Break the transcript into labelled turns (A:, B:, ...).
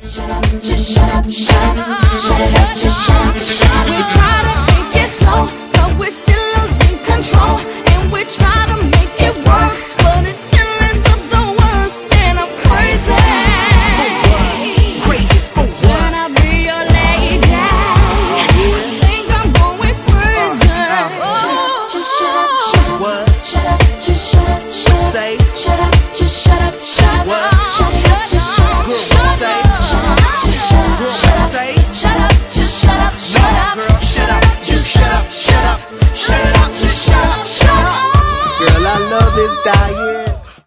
A: Shut up, just shut up, shut up, shut it up, just shut up, shut up. We try to take it slow.